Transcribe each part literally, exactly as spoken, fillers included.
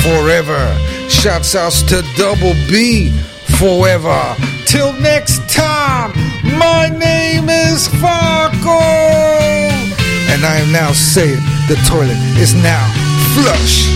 forever. Shouts outs to Double B forever. Till next time, my name is Farco. And I am now saying the toilet is now flush.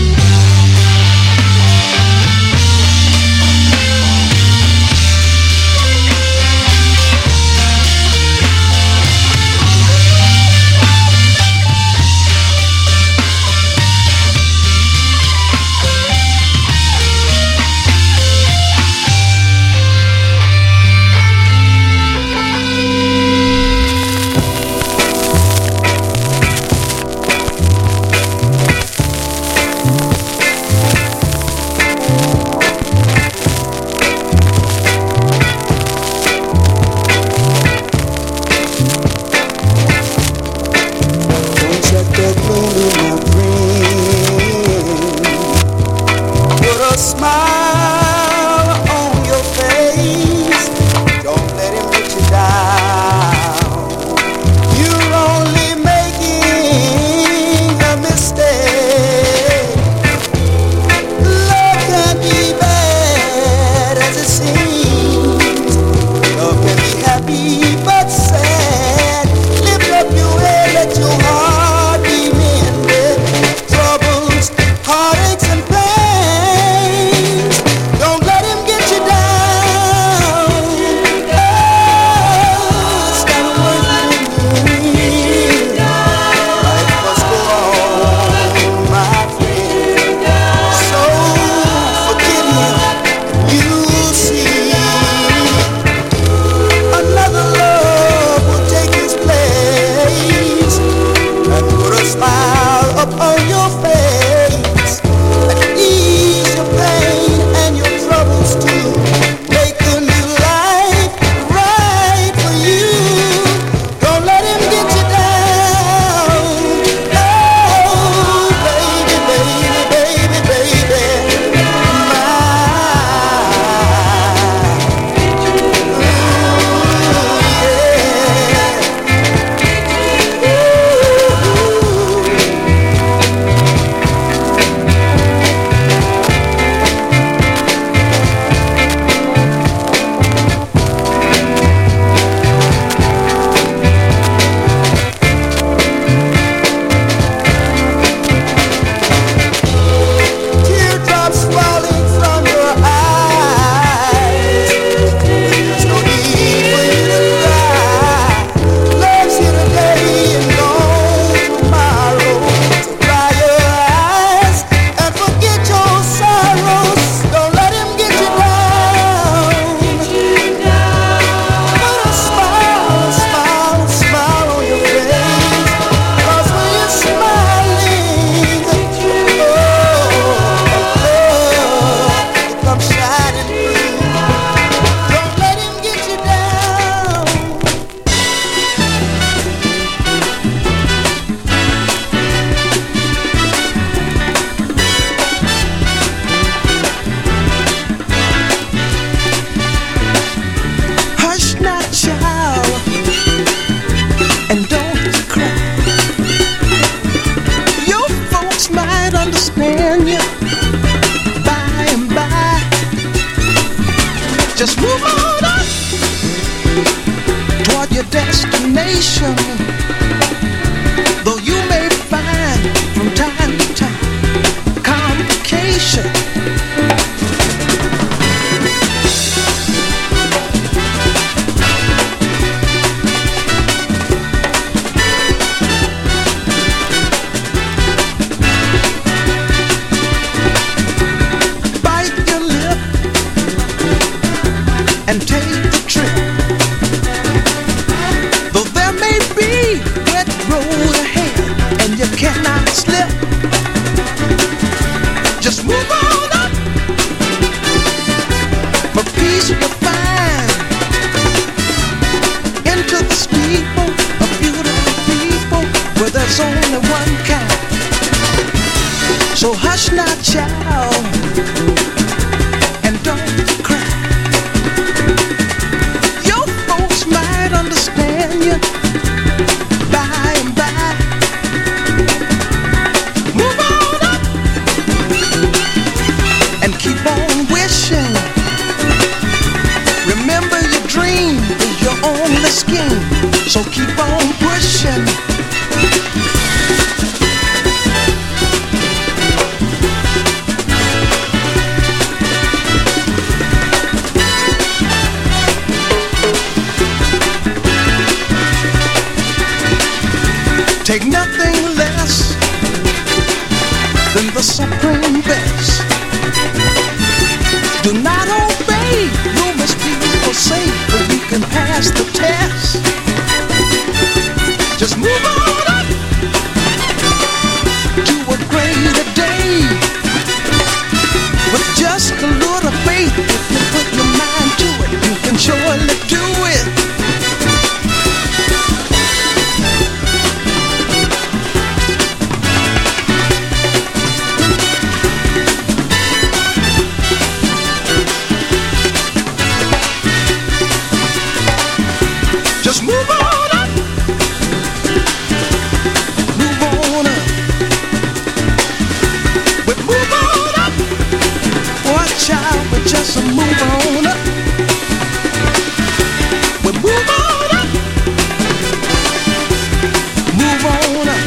So hush now, child, and don't cry. Your folks might understand you by and by. Move on up. So keep on pushing. Take nothing less than the supreme best. Do not obey rumors people say, but you can pass the test. Just move on up to a greater day. With just a little faith, if you put your mind to it, you can surely do it. Just move on up. Move on up. We move on up. Watch out, we just move on up. We move on up. Move on up.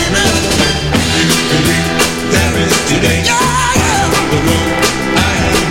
Today, yeah, yeah. The road I am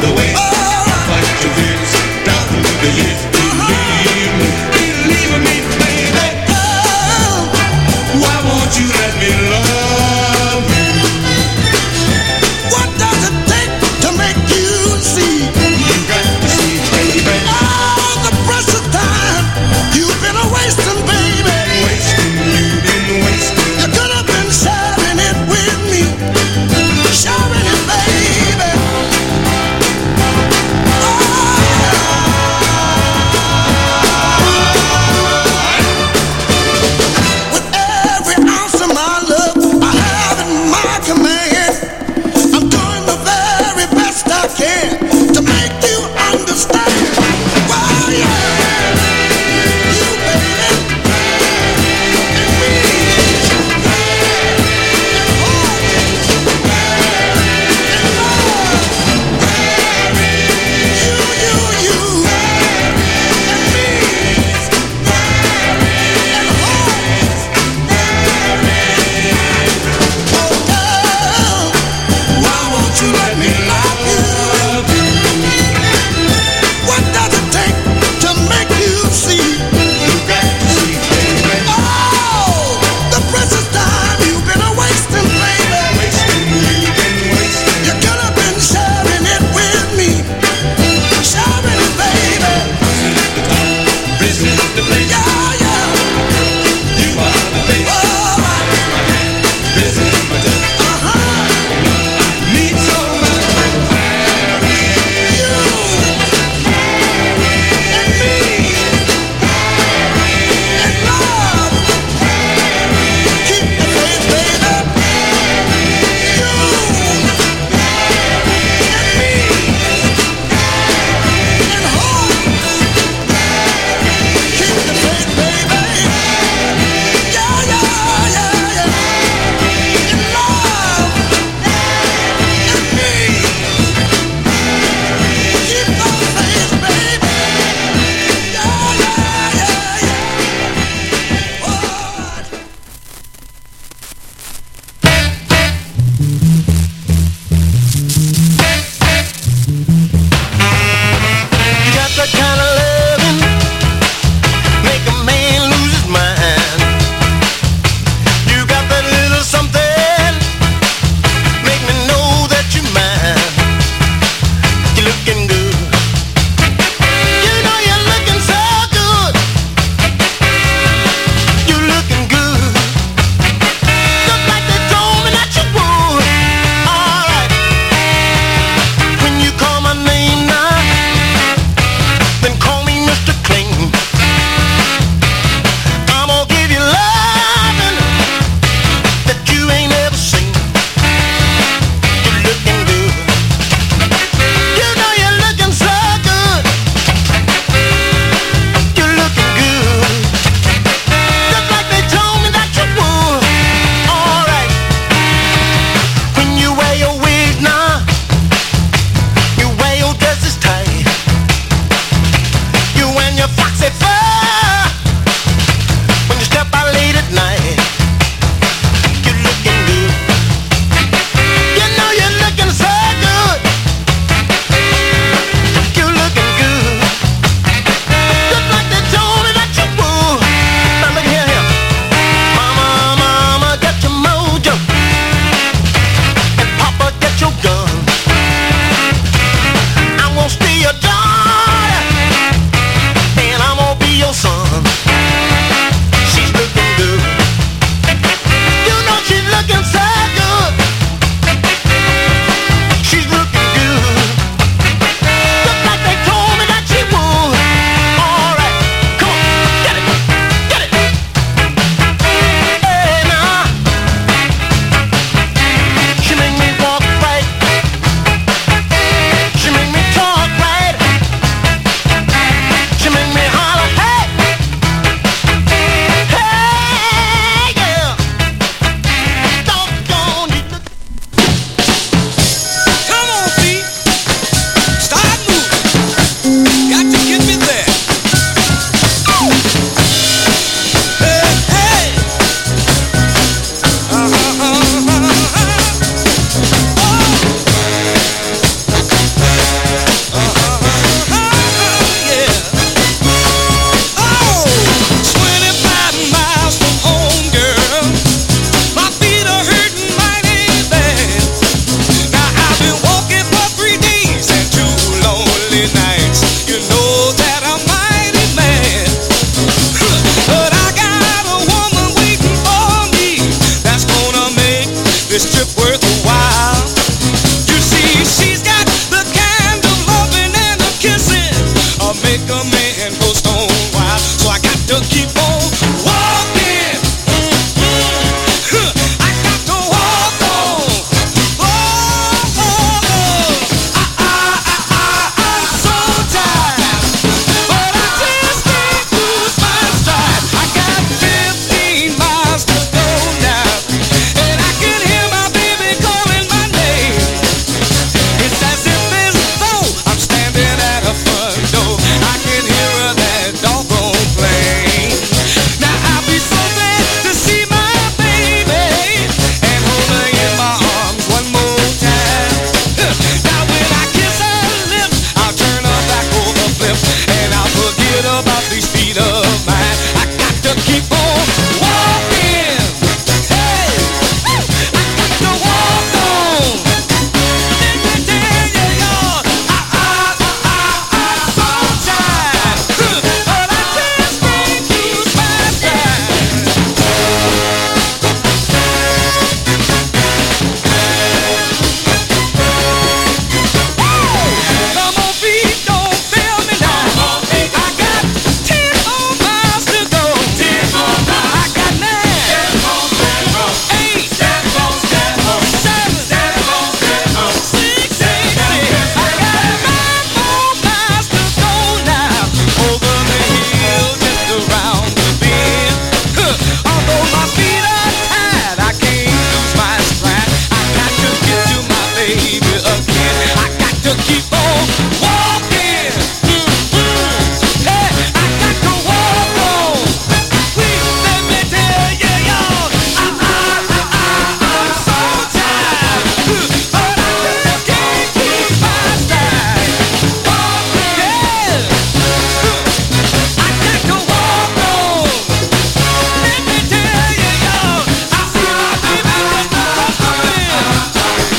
baby again. I got to keep on walking. Mm-hmm. Hey, I got to walk on. Please let me tell you, y'all, I, I, I, I, I'm so tired, but I just can't keep my stride. Walking, yeah. I got to walk on. Let me tell you, y'all, I see my baby just across the wind.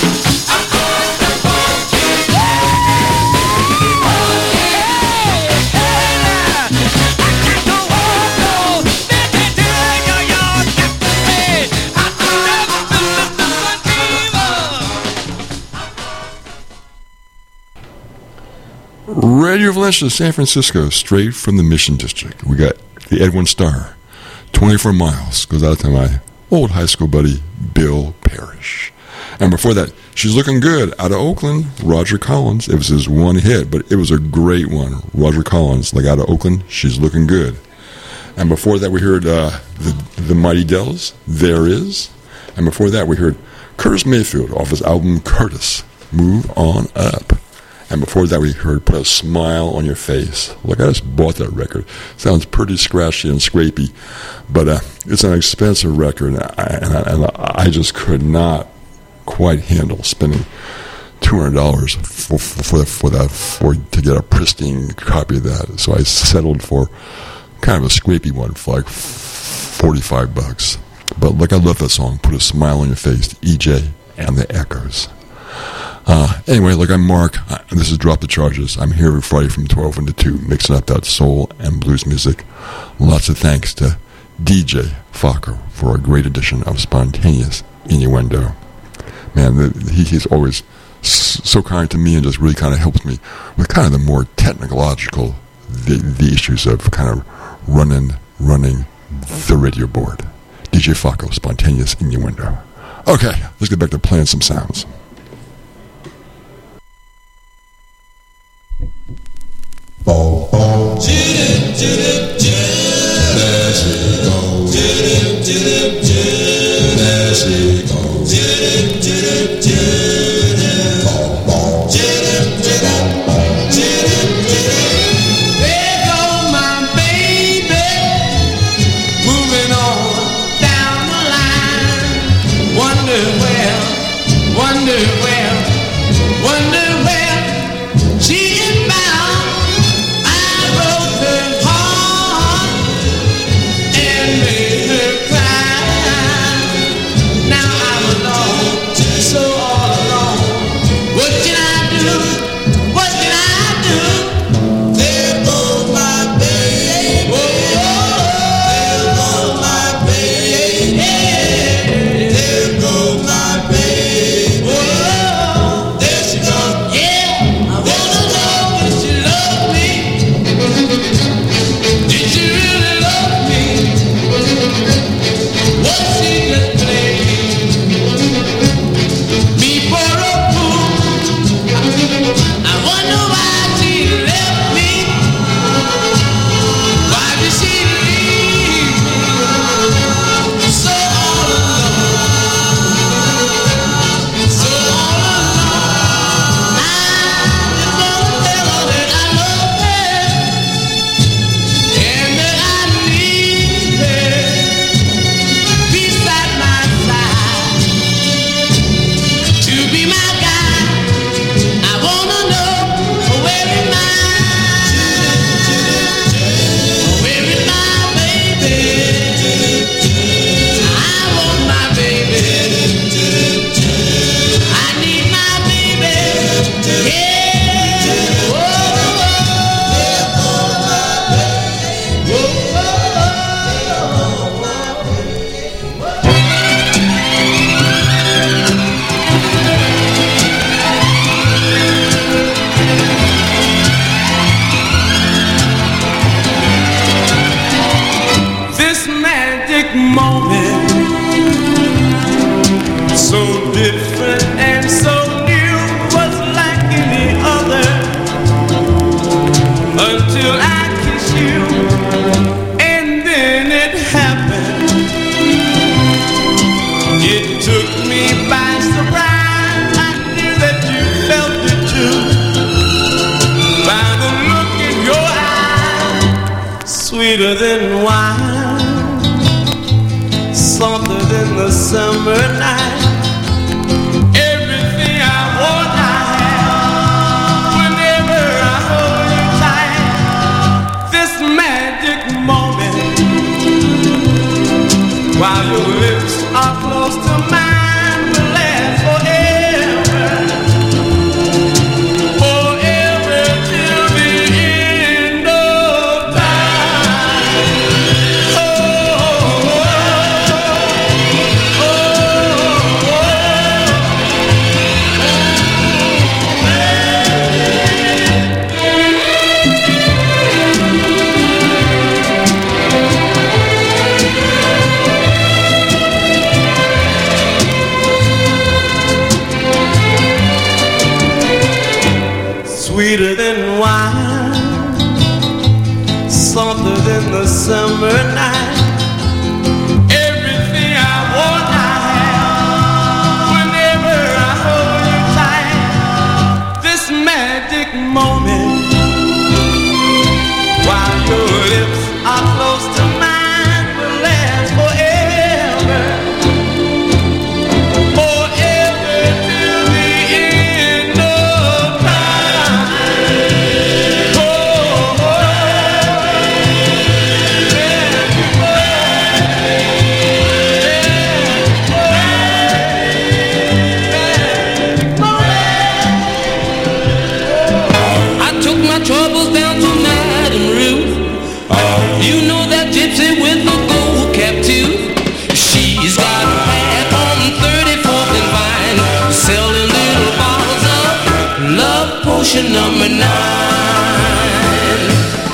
Radio Valencia, San Francisco, straight from the Mission District. We got the Edwin Starr, twenty-four miles, goes out to my old high school buddy, Bill Parrish. And before that, She's Looking Good, out of Oakland, Roger Collins. It was his one hit, but it was a great one. Roger Collins, like out of Oakland, She's Looking Good. And before that, we heard uh, the, the Mighty Dells, There Is. And before that, we heard Curtis Mayfield off his album Curtis, Move On Up. And before that, we heard Put a Smile on Your Face. Look, I just bought that record. Sounds pretty scratchy and scrapey, but uh, it's an expensive record, and I, and, I, and I just could not quite handle spending two hundred dollars for, for, for that for to get a pristine copy of that. So I settled for kind of a scrapey one for like forty-five bucks. But look, I love that song, Put a Smile on Your Face, E J and the Echoes. Uh, anyway, look, I'm Mark. Uh, this is Drop the Charges. I'm here every Friday from twelve until two, mixing up that soul and blues music. Lots of thanks to D J Fokker for a great edition of Spontaneous Innuendo. Man, the, he, he's always s- so kind to me and just really kind of helps me with kind of the more technological, the, the issues of kind of running, running the radio board. D J Fokker, Spontaneous Innuendo. Okay, let's get back to playing some sounds. Oh, oh, jidip, jidip, jidip, there she goes. Jidip, jidip, jidip, there she goes. Jidip, jidip, jidip, oh, oh, jidip, jidip, jidip, jidip. There goes my baby, moving on down the line. Wonder where, wonder where, wonder where she is bound. So different and so new was like an sweeter than wine, softer than the summer night. Everything I want, I have. Whenever I hold you tight, this magic moment, while your lips are close to mine, will last forever. Forever till the end of time. Oh, oh, oh, oh, oh. Sweeter than wine, softer than the summer night. Everything I want, I have. Whenever I hold you tight, this magic moment, while your lips are close to mine, will last forever. Forever till the end of time. Oh, oh, I took my troubles down to Madame Ruth. You know that gypsy with the gold cap too. She's got a hat on thirty-fourth and Vine, selling little bottles of love potion number nine.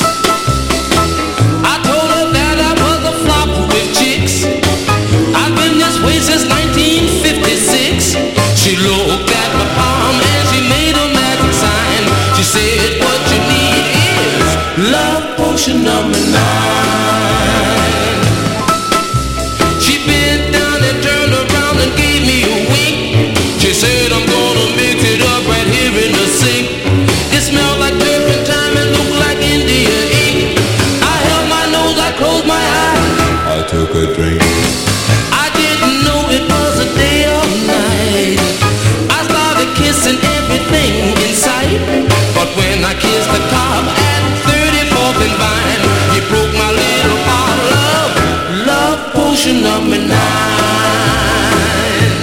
I told her that I was a flop with chicks. I've been this way since nineteen fifty-six. She looked at my palm and she made a magic sign. She said, what you need is love potion number nine. She bent down and turned around and gave me a wink. She said, I'm gonna mix it up right here in the sink. It smelled like turpentine and looked like India ink. I held my nose, I closed my eyes. I took a drink. I didn't know it was a day or night. I started kissing everything in sight. But when I kissed the top at thirty-fourth and Vine, you broke my little bottle of love potion number nine.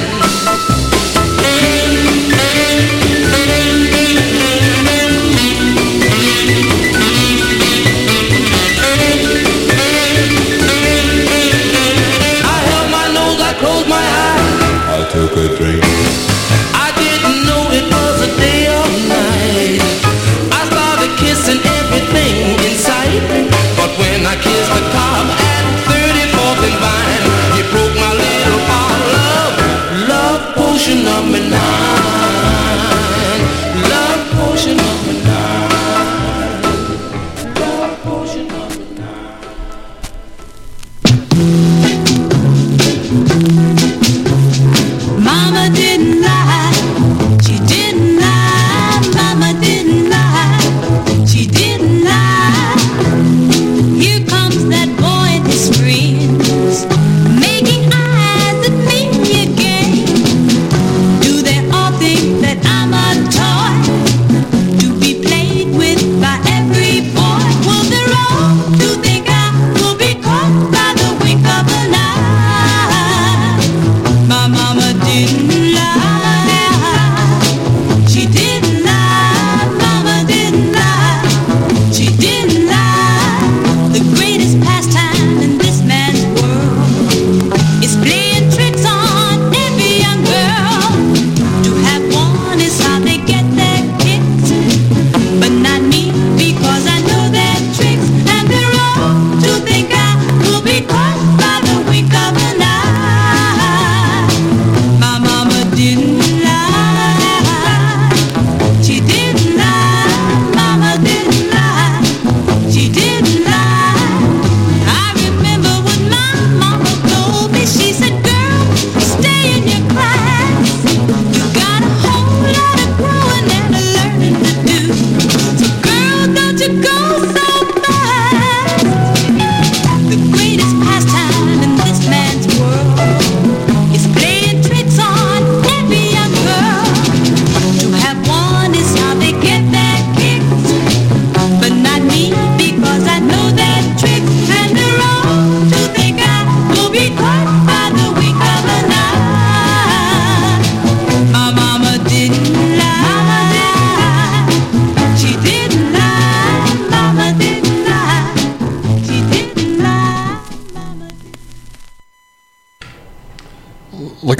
I held my nose, I closed my eyes. I took a drink. I didn't know it was a day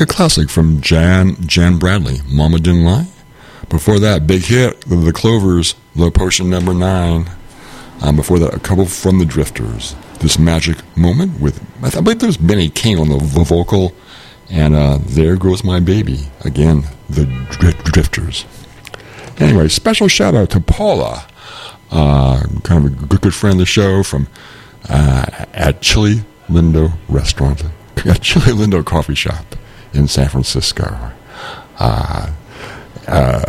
a classic from Jan Jan Bradley, Mama Didn't Lie. Before that, big hit, The Clovers, Love Potion number nine. Um, before that, a couple from the Drifters, This Magic Moment with, I, th- I believe there's Benny King on the, the vocal, and uh, There Goes My Baby, again, the Dr- Drifters. Anyway, special shout out to Paula, uh, kind of a good, good friend of the show from uh, at Chili Lindo Restaurant, at Chili Lindo Coffee Shop in San Francisco. Uh, uh,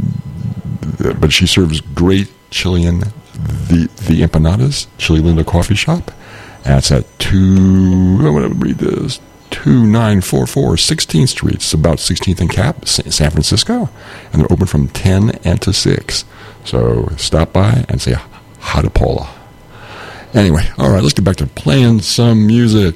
but she serves great Chilean, the the empanadas, Chili Lindo Coffee Shop. And it's at two, I want to read this, two nine four four sixteenth Street. It's about sixteenth and Cap, San Francisco. And they're open from ten and to six. So stop by and say hi to Paula. Anyway, all right, let's get back to playing some music.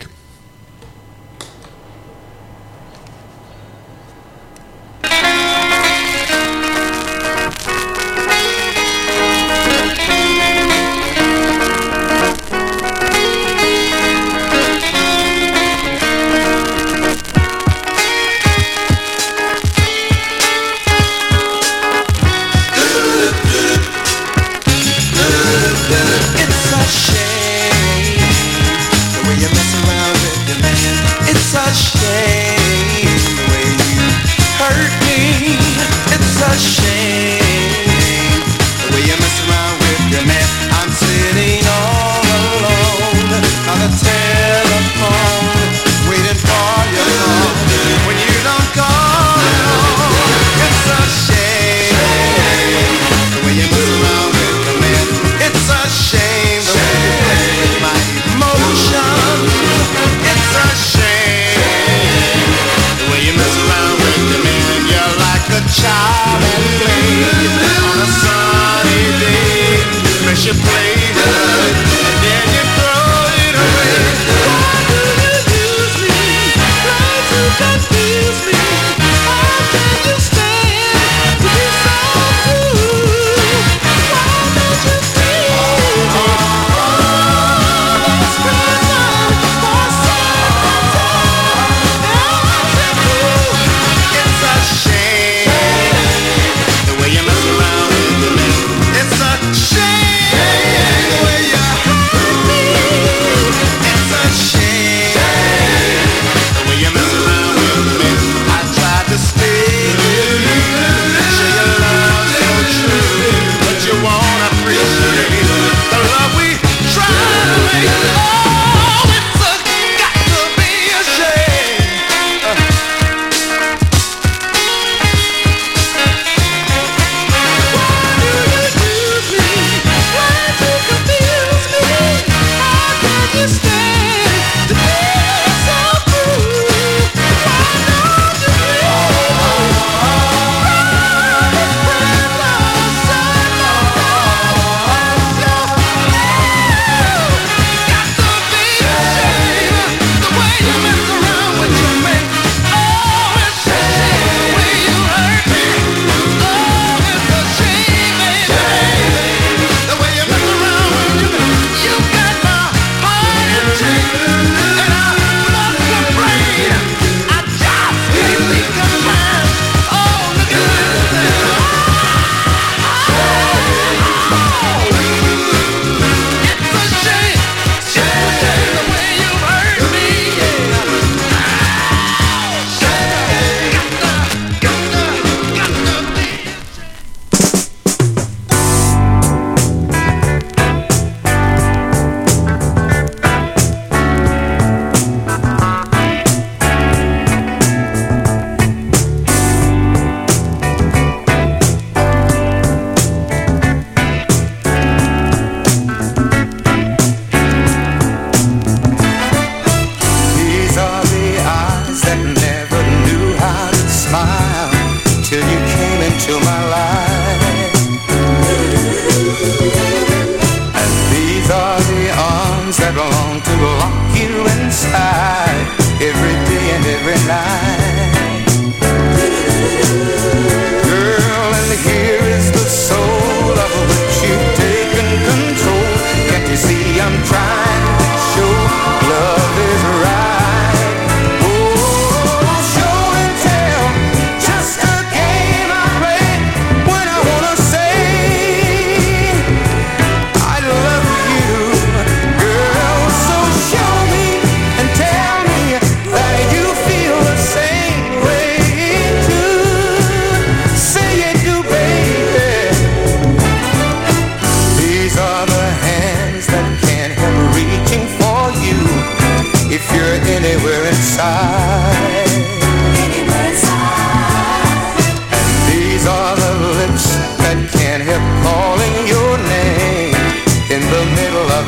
Show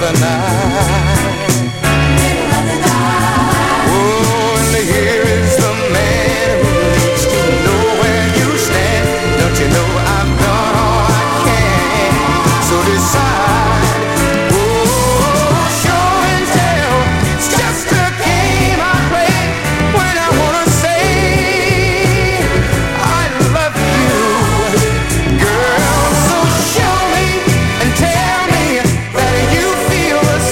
the night. Oh, and here is the man who needs to know where you stand. Don't you know I've done all I can? So decide. Oh, show and tell. It's just a game I play when I wanna say I love you, girl. So show me and tell me that you feel the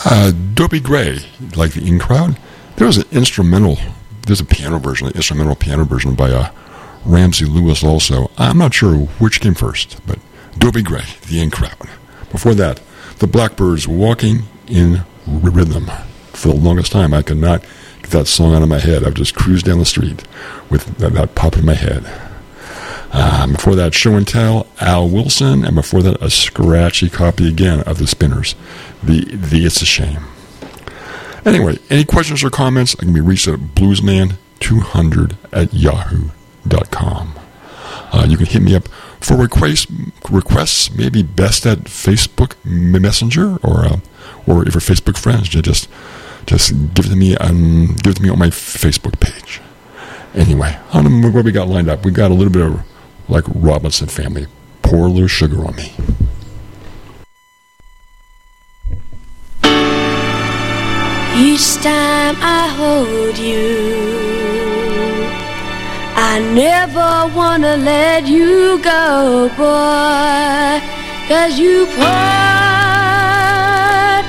Uh, Dobie Gray, like the In Crowd. There was an instrumental, there's a piano version, an instrumental piano version by uh, Ramsey Lewis also. I'm not sure which came first, but Dobie Gray, the In Crowd. Before that, the Blackbyrds, Walking in Rhythm. For the longest time, I could not get that song out of my head. I would just cruise down the street with that, that pop in my head. Um, before that, Show and Tell, Al Wilson, and before that, a scratchy copy again of the Spinners, the the It's a Shame. Anyway, any questions or comments, I can be reached at bluesman two hundred at yahoo dot com. Uh, you can hit me up for requests, requests maybe best at Facebook Messenger, or uh, or if you're Facebook friends, just just give it to me um, give it to me on my Facebook page. Anyway, I don't know what we got lined up. We got a little bit of like Robinson Family. Pour a little sugar on me. Each time I hold you, I never wanna let you go, boy, 'cause you poured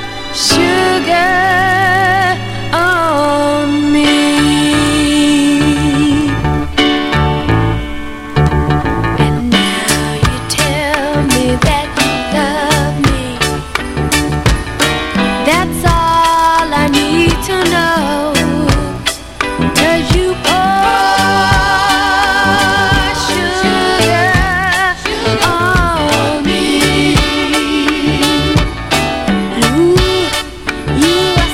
sugar on me. And now you tell me that you love me. That's all I need to know, 'cause you pour sugar on me. Ooh, you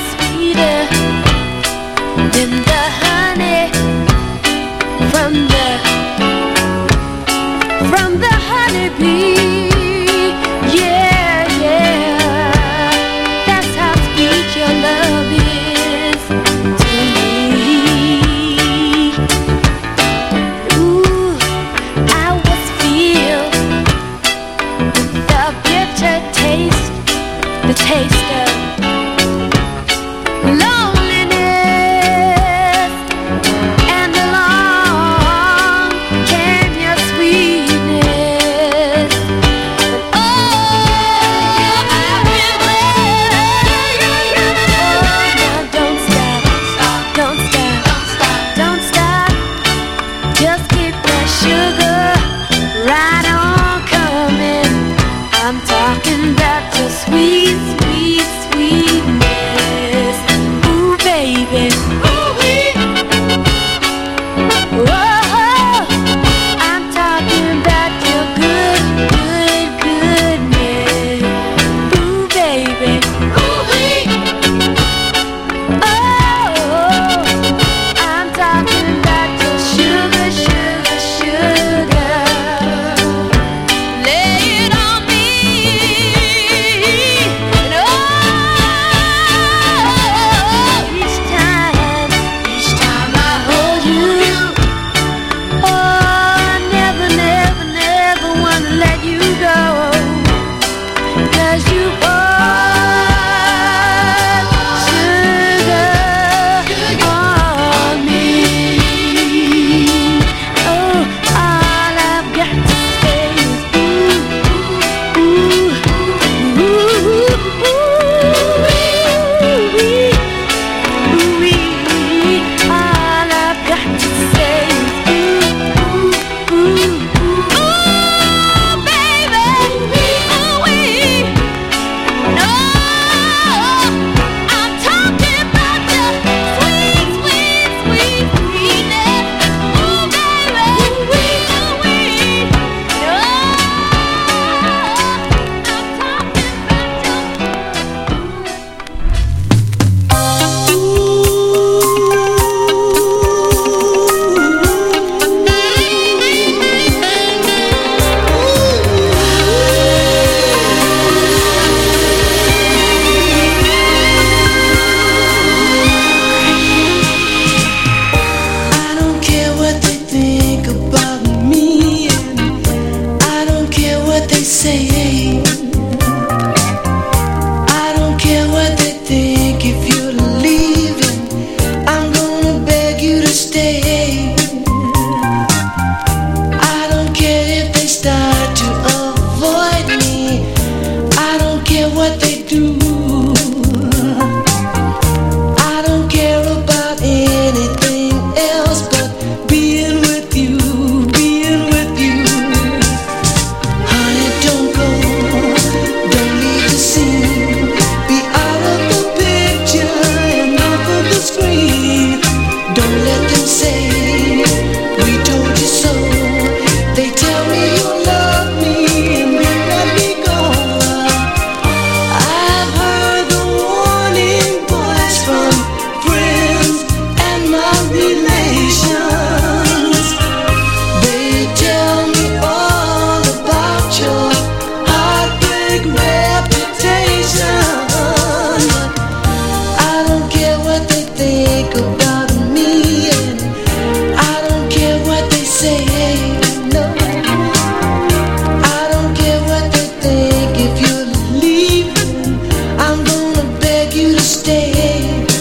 stay.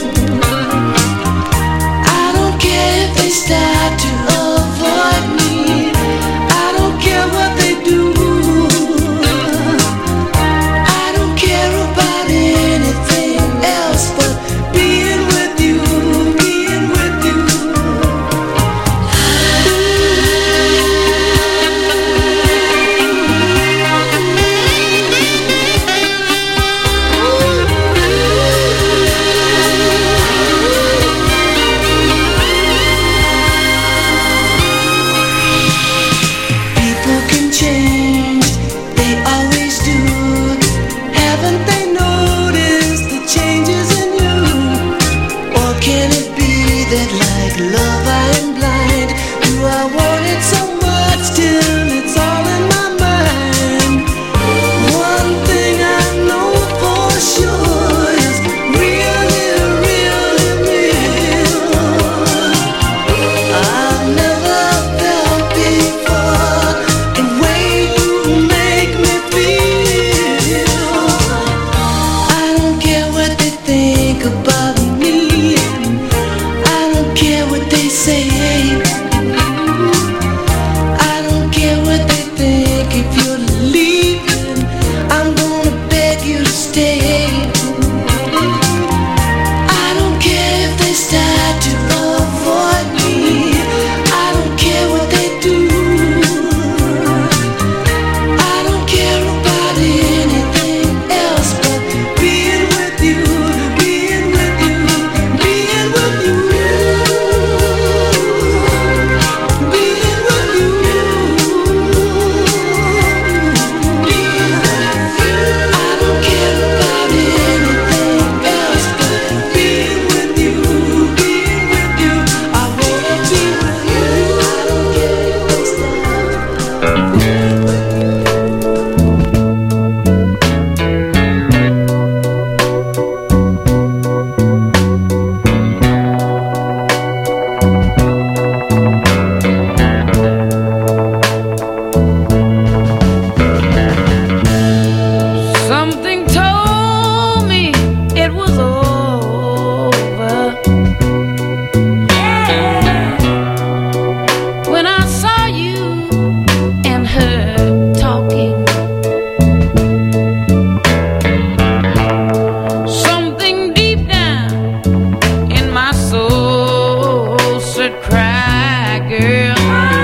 I don't care if they start to avoid me. I don't care what they do. I don't care about anything else but being with you, being with you. People can change, they always do. Haven't they noticed the changes in you? Or can it be that like love I am blind? Do I want it so much till it's all in my mind? One thing I know for sure is really, really real. I've never felt before the way you make me feel. I don't care what they think about me. I don't care what they say. I don't care what they think. If you're leaving, I'm gonna beg you to stay. I don't care if they start to avoid me. I don't care what they do. I don't care about anything else but being with you, being with you, being with you, being with you. I don't care about anything else but being with you, being with you. I wanna be with you. I don't care if they stop. Something told me it was over. When I saw you and her talking, something deep down in my soul said, cry, girl.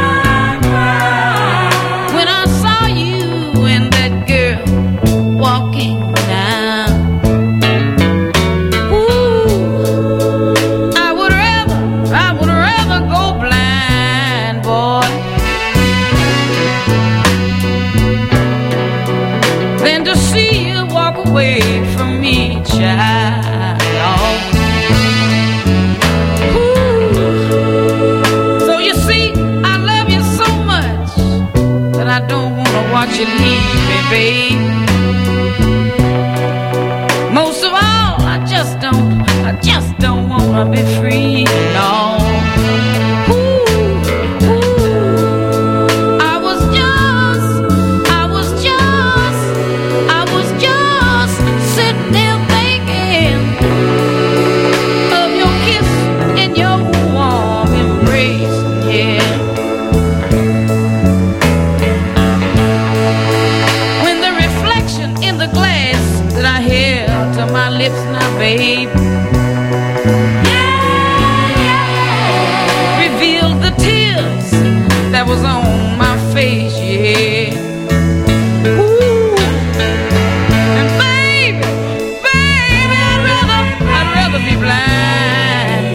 When I saw you and that girl walking down, ooh, I would rather, I would rather go blind, boy, than to see you walk away from me, child. Ooh. So you see, I love you so much that I don't want to watch you leave me, babe. Most of all, I just don't, I just don't wanna be free, no. Ooh, ooh. I was just, I was just, I was just sitting there thinking of your kiss and your warm embrace, yeah. When the reflection in the glass that I held to my lips now, babe, revealed the tears that was on my face, yeah. Ooh. And baby, baby, I'd rather, I'd rather be blind,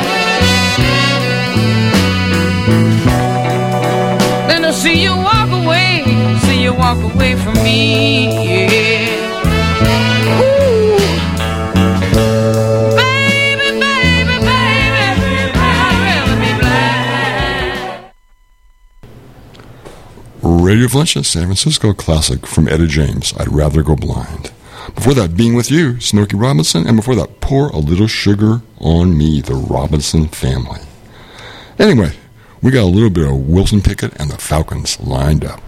boy, than to see you walk away, see you walk away from me, yeah. Ooh. Baby, baby, baby, I'd rather be blind. Radio Valencia, San Francisco classic from Etta James, I'd Rather Go Blind. Before that, Being With You, Smokey Robinson, and before that, Pour a Little Sugar on Me, the Robinson Family. Anyway, we got a little bit of Wilson Pickett and the Falcons lined up.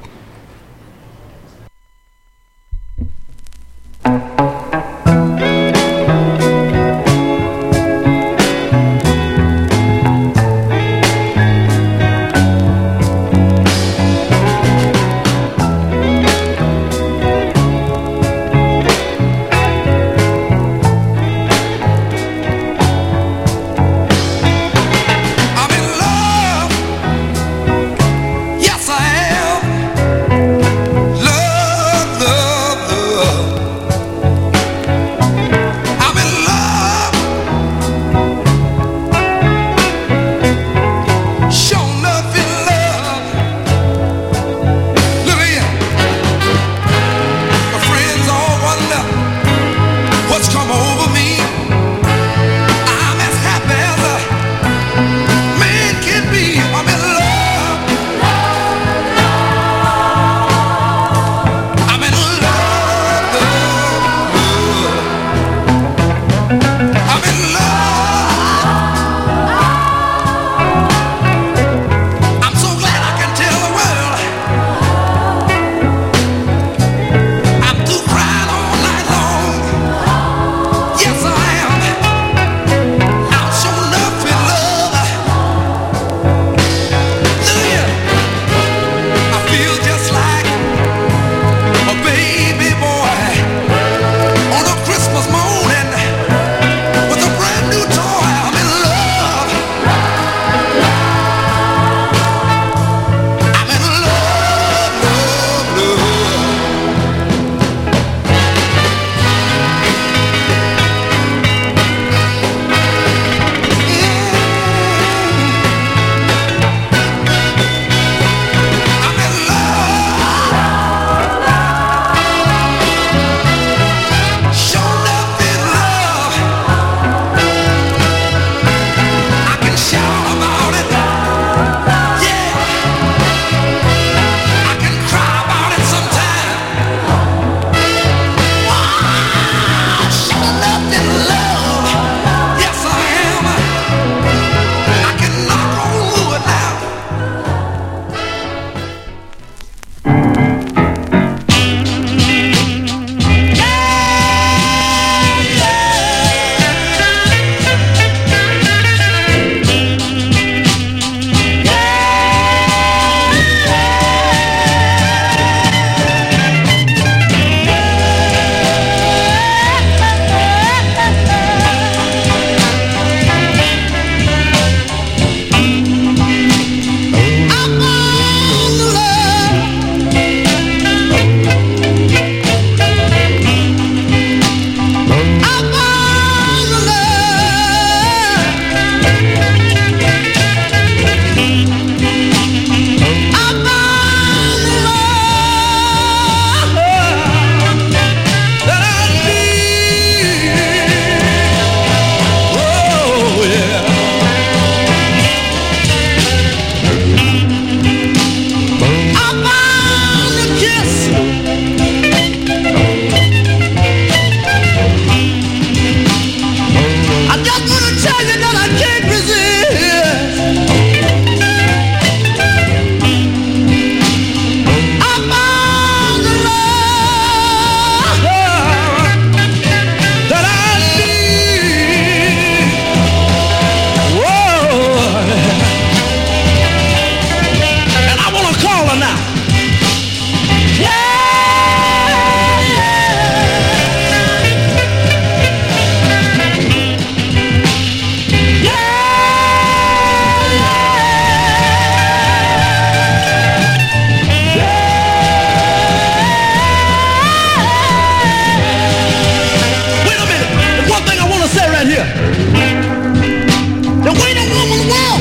The way the woman walk,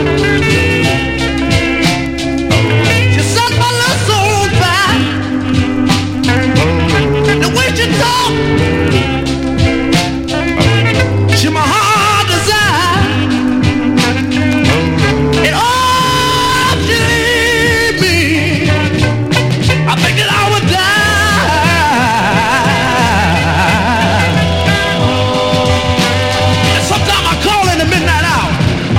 she set my little soul on fire. The way she talk, she my heart desire. And oh, she leave me, I think that I would die. And sometimes I call in the midnight hour.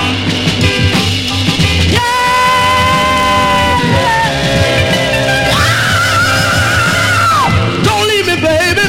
Don't leave me, baby.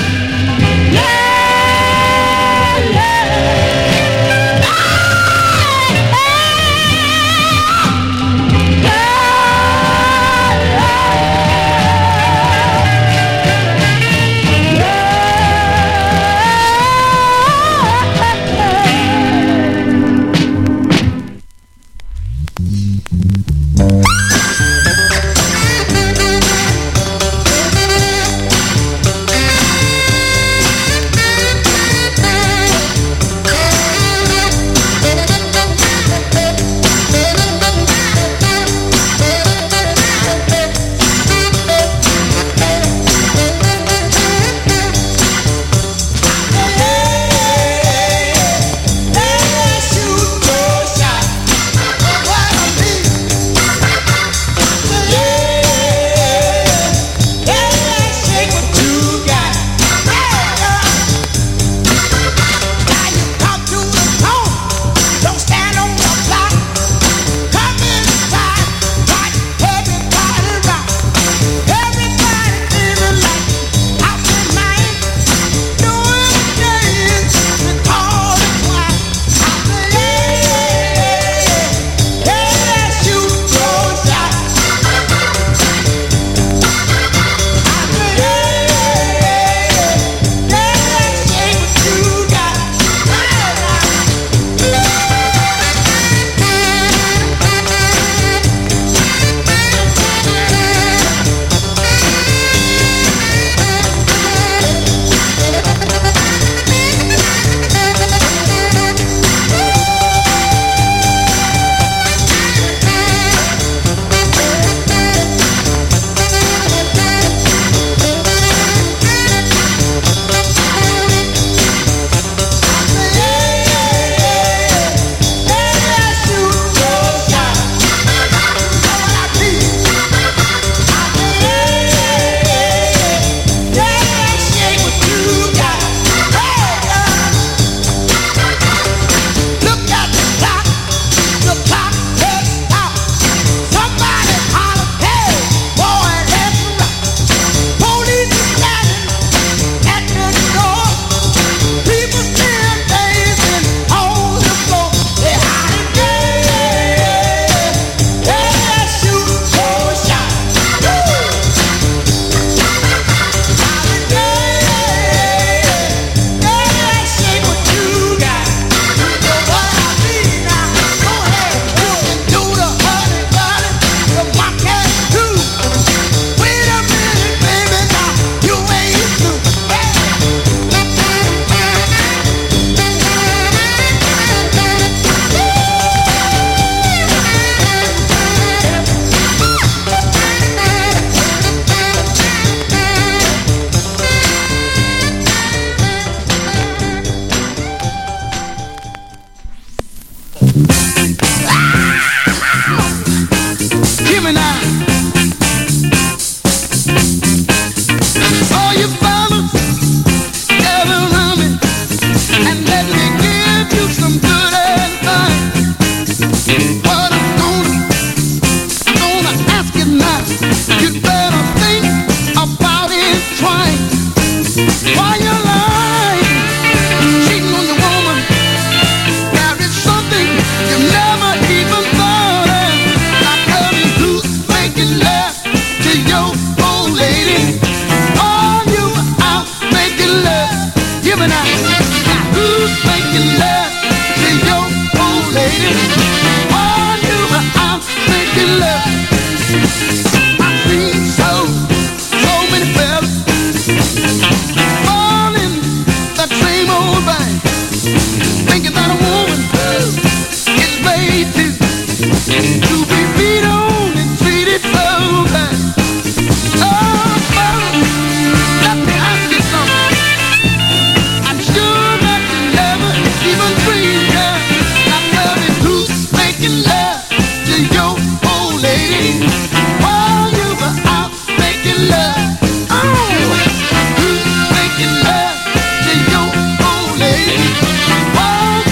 lady. While you were out making love.